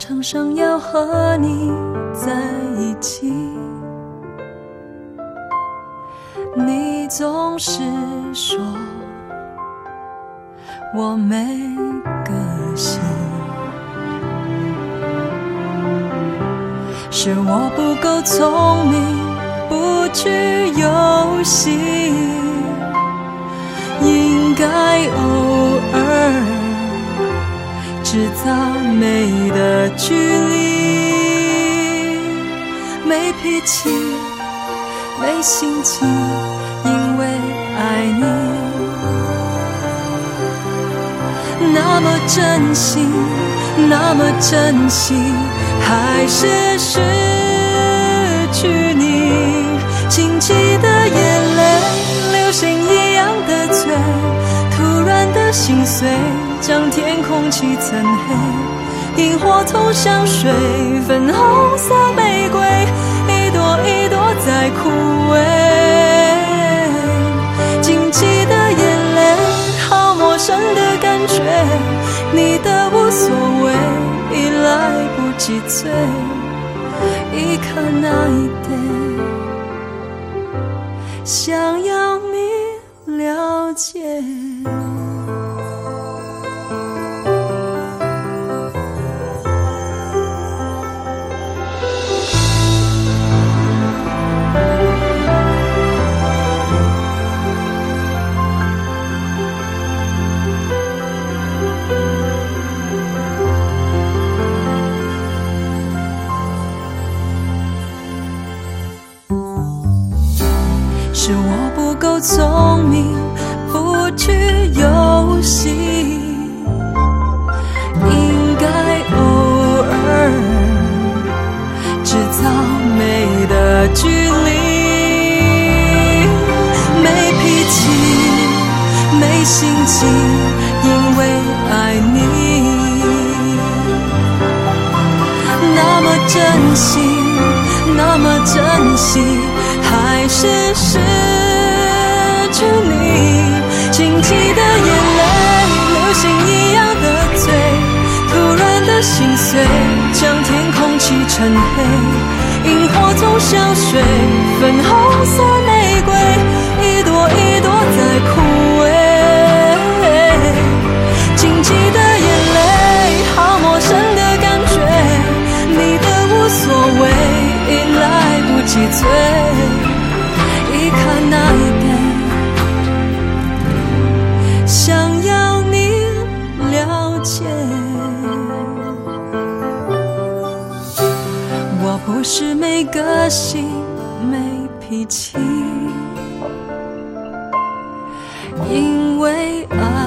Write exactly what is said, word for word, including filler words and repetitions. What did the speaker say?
常想要和你在一起，你总是说我没个性，是我不够聪明，不具游戏，应该偶尔制造美的距离。没脾气，没心情，因为爱你那么真心，那么珍惜，还是失去你。轻轻的眼泪，流星一样的嘴，突然的心碎，将天空漆层黑。萤火虫像水，粉红色玫瑰，一朵一朵在枯萎。惊奇的眼泪，好陌生的感觉，你的无所谓已来不及追，一刻那一点想要你了解。是我不够聪明，不具游戏，应该偶尔制造美的距离。没脾气，没心情，因为爱你那么真心，那么珍惜，还是失去你。惊奇的眼泪，流星一样的嘴，突然的心碎，将天空漆成黑。萤火虫像水，粉红色玫瑰，一朵一朵在枯萎。惊奇的眼泪，好陌生的感觉，你的无所谓已来不及追，一刻那一点想要你了解。我不是没个性没脾气，因为爱